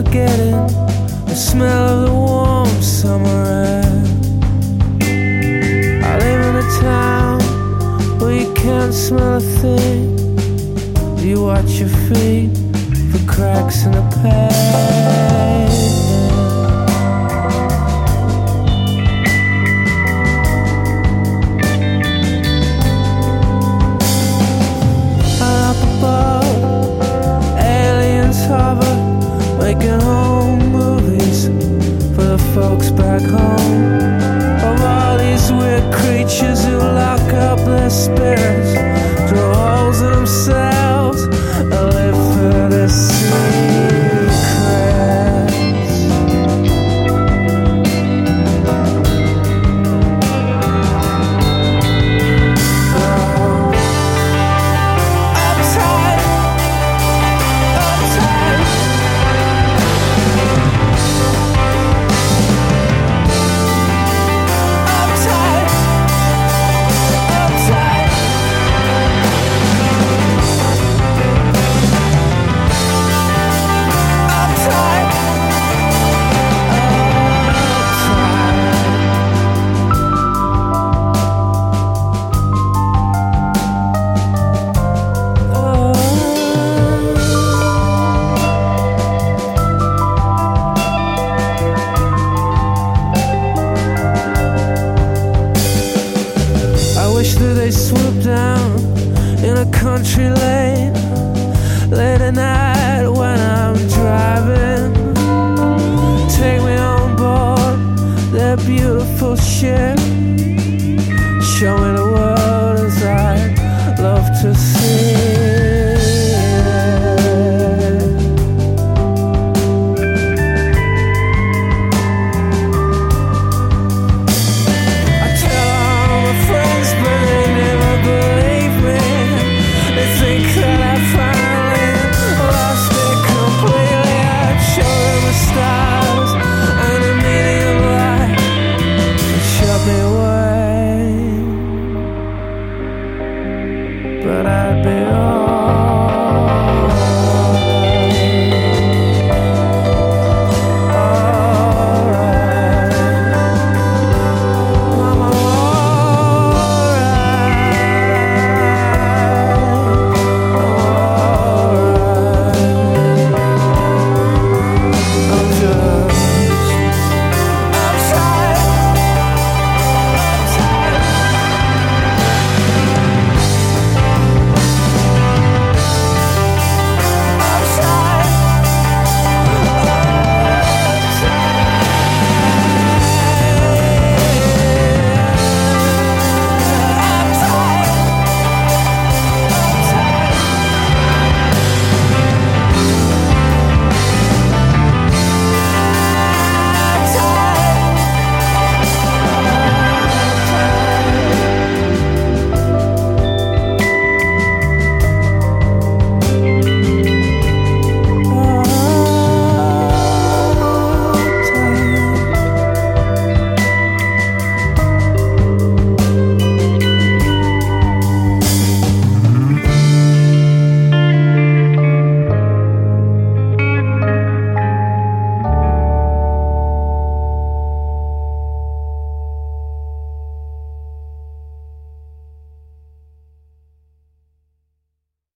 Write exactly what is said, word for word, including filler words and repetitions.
forgetting the smell of the warm summer air. I live in a town where you can't smell a thing. You watch your feet for cracks in the pavement. Up above, aliens hover, making home movies for the folks back home. Of all these weird creatures who lock up their spirits, draw holes in themselves, and live for their secrets. Wish that they swoop down in a country lane late at night.